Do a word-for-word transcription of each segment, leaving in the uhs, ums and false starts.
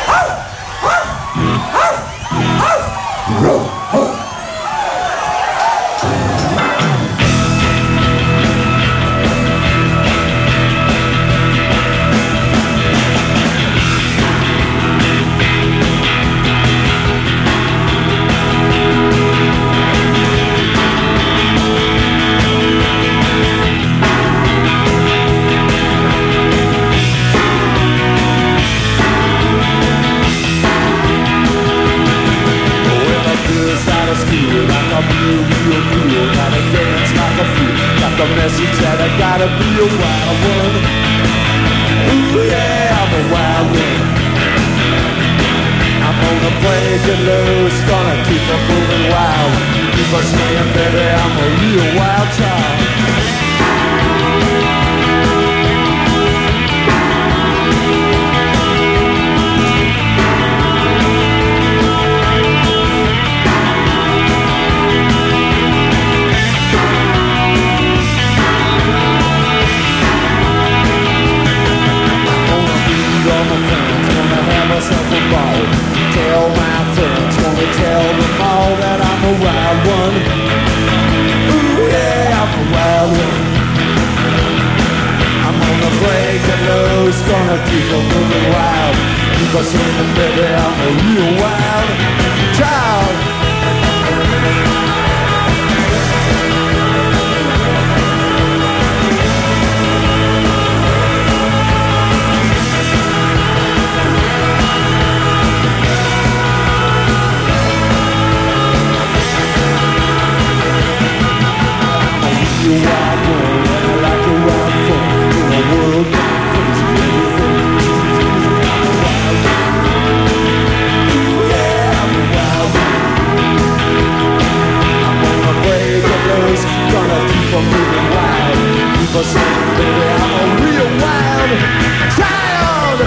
The message that I gotta be a wild one. Ooh yeah, I'm a wild one. I'm gonna break it loose, gonna keep it moving wild. Keep on swinging, baby, I'm a real wild child. Tell my friends, wanna tell them all that I'm a wild one. Ooh yeah, I'm a wild one. I'm gonna break it loose, gonna keep it moving wild. Keep on swinging, baby, I'm a real wild child. You wild world, and I like a wild fun. In a world going crazy, everything. I'm a wild one. Yeah, I'm a wild one. I'm gonna break it loose, gonna keep on moving wild. Keep on saying, baby, I'm a real wild child.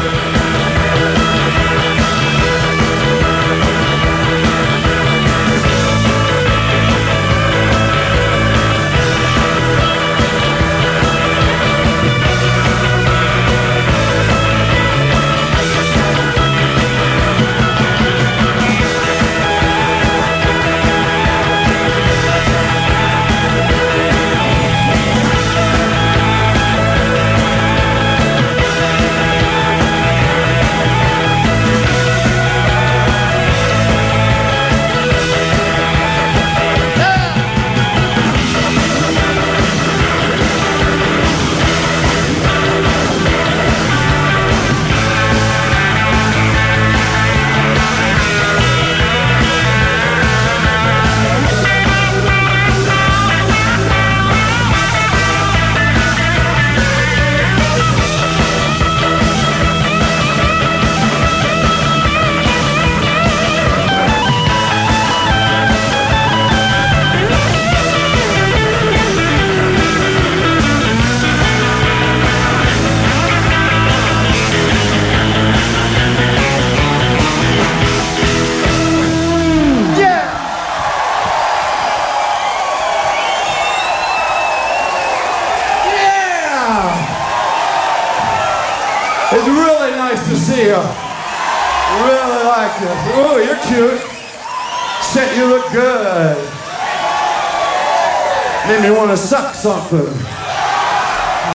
It's really nice to see you. Really like you. Oh, you're cute. Shit, you look good. Made me want to suck something.